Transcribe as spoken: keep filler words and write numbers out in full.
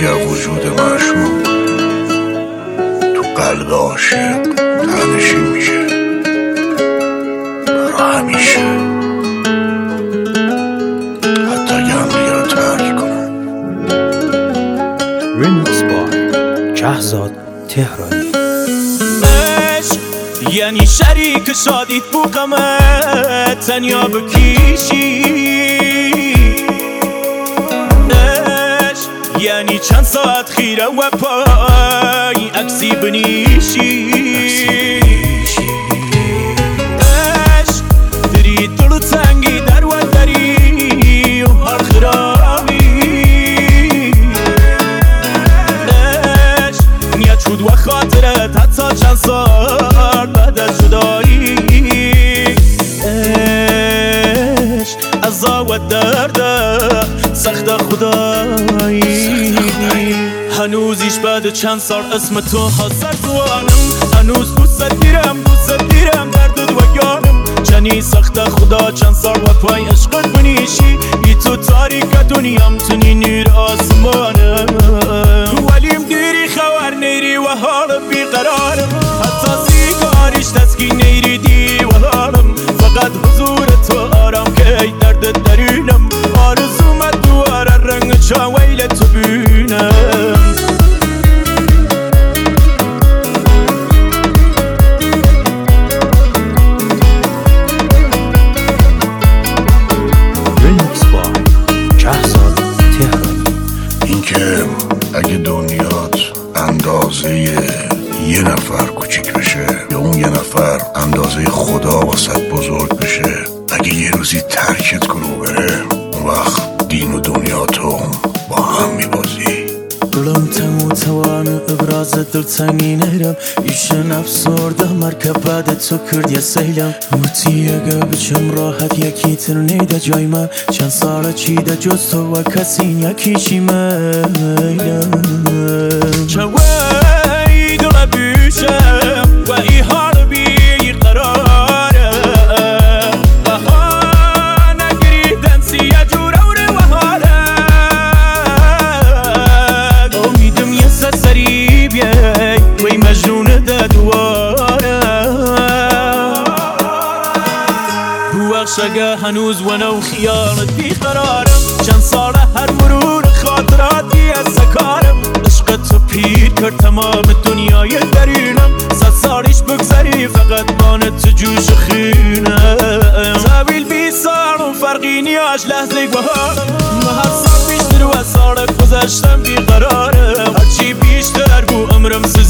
حسی از وجود معشوق تو قلب عاشق تنشین میشه برا همیشه، حتی اگه هم دیگه رو ترک کنن. ریمیکس بای شهزاد تهرانی. عشق یعنی شریک شادیت بو غمت تنیا بکیشی، عشق یعنی چند ساعت خیره و پای عکسی بنیشی، عشق دری دل تنگی در و دری و هر خرابی، عشق نیت شد و خاطرت حتی چند سال بعد از جدایی، عشق عذاب و درد سخت خدایی، هنوزیش بعد چند سال اسم تو حاضر زوانم، هنوز دوست دیرم دوست دیرم دردت و یارم، چنی سخت خدا چند سال و پای عشقت بنیشی، ای تو تاریک دنیام تونی نیر آسمانم، ولیم دیری خبر نیری و حال بیقرارم، حتی سیگاریش تسکین نیری دی و حالم، فقط حضور تو آرام که ای درد درینم، آرزومت دواره رنگ چا ویل تو بینم. ریمیکس بای شهزاد تهرانی. اینکه اگه دنیات اندازه یه نفر کوچیک بشه یا اون یه نفر اندازه خدا واسط بزرگ بشه، اگه یه روزی ترکت کنه و بره، اون وقت دین و دنیا تو با هم میبازی. دلم تمو توان ابراز دلتنگی نیرم، ایشن افسرده مرکب بعد تو کرد یه سیلم، موتی اگه بچم راحت یکی تر نیده جای من، چند سال چیده جز تو و کسی یکیشی میلم، چوی دل بیشم و ای حال بی قراره، بها نگریدن سیه جوره و حاله، امیدم یه سری بیای وی مجنون ده دواره، بوخش اگه هنوز ونو خیالت بیقرارم، چند ساله هر مرور خاطراتی از سکارم، عشق تو پیر کرد تمام دنیای درینم، صد سالیش بگذری فقط بان تو جوش خینم، طویل بی سال و فرقی نیاش لحظه بهارم، هر سال بیشتر و سال گذشتم بیقرارم، هرچی بیشتر بو عمرم